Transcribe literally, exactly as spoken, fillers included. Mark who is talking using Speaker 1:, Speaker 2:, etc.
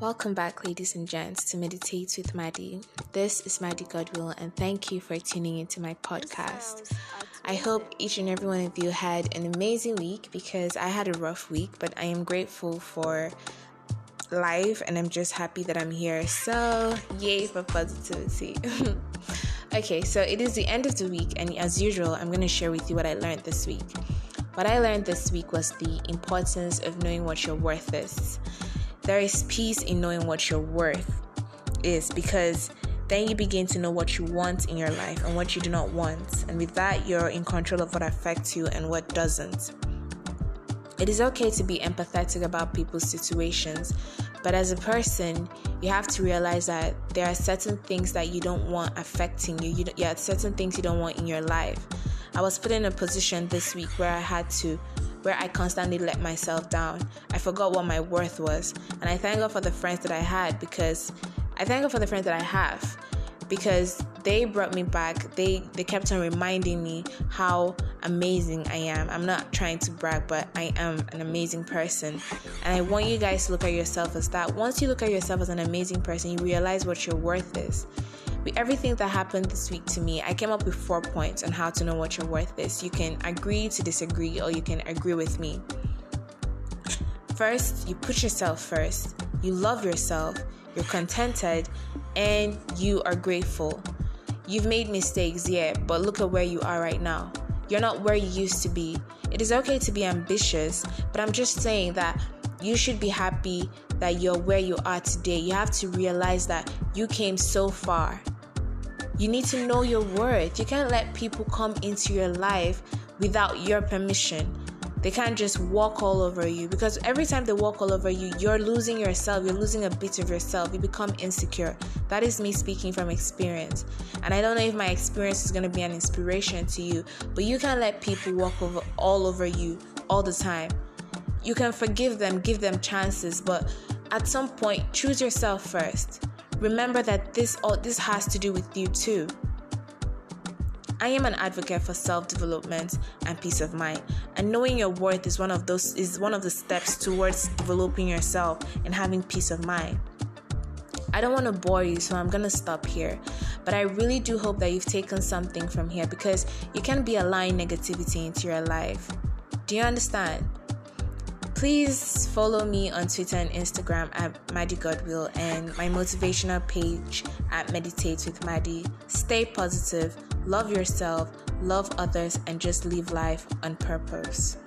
Speaker 1: Welcome back, ladies and gents, to Meditate with Maddie. This is Maddie Godwill, and thank you for tuning into my podcast. I hope each and every one of you had an amazing week because I had a rough week, but I am grateful for life and I'm just happy that I'm here. So, yay for positivity. Okay, so it is the end of the week, and as usual, I'm going to share with you what I learned this week. What I learned this week was the importance of knowing what your worth is. There is peace in knowing what your worth is, because then you begin to know what you want in your life and what you do not want. And with that, you're in control of what affects you and what doesn't. It is okay to be empathetic about people's situations, but as a person, you have to realize that there are certain things that you don't want affecting you. You, you have certain things you don't want in your life. I was put in a position this week where I had to where I constantly let myself down. I forgot what my worth was. And I thank God for the friends that I had because I thank God for the friends that I have because they brought me back. They they kept on reminding me how amazing I am. I'm not trying to brag, but I am an amazing person. And I want you guys to look at yourself as that. Once you look at yourself as an amazing person, you realize what your worth is. With everything that happened this week to me, I came up with four points on how to know what your worth is. You can agree to disagree, or you can agree with me. First, you put yourself first. You love yourself. You're contented, and you are grateful. You've made mistakes, yeah, but look at where you are right now. You're not where you used to be. It is okay to be ambitious, but I'm just saying that you should be happy that you're where you are today. You have to realize that you came so far. You need to know your worth. You can't let people come into your life without your permission. They can't just walk all over you, because every time they walk all over you, you're losing yourself. You're losing a bit of yourself. You become insecure. That is me speaking from experience. And I don't know if my experience is going to be an inspiration to you, but you can't let people walk over all over you all the time. You can forgive them, give them chances, but at some point, choose yourself first. Remember that this all this has to do with you too. I am an advocate for self-development and peace of mind, and knowing your worth is one of those is one of the steps towards developing yourself and having peace of mind. I don't want to bore you, so I'm going to stop here. But I really do hope that you've taken something from here, because you can't be allowing negativity into your life. Do you understand? Please follow me on Twitter and Instagram at Maddie Godwill, and my motivational page at Meditate with Maddie. Stay positive, love yourself, love others, and just live life on purpose.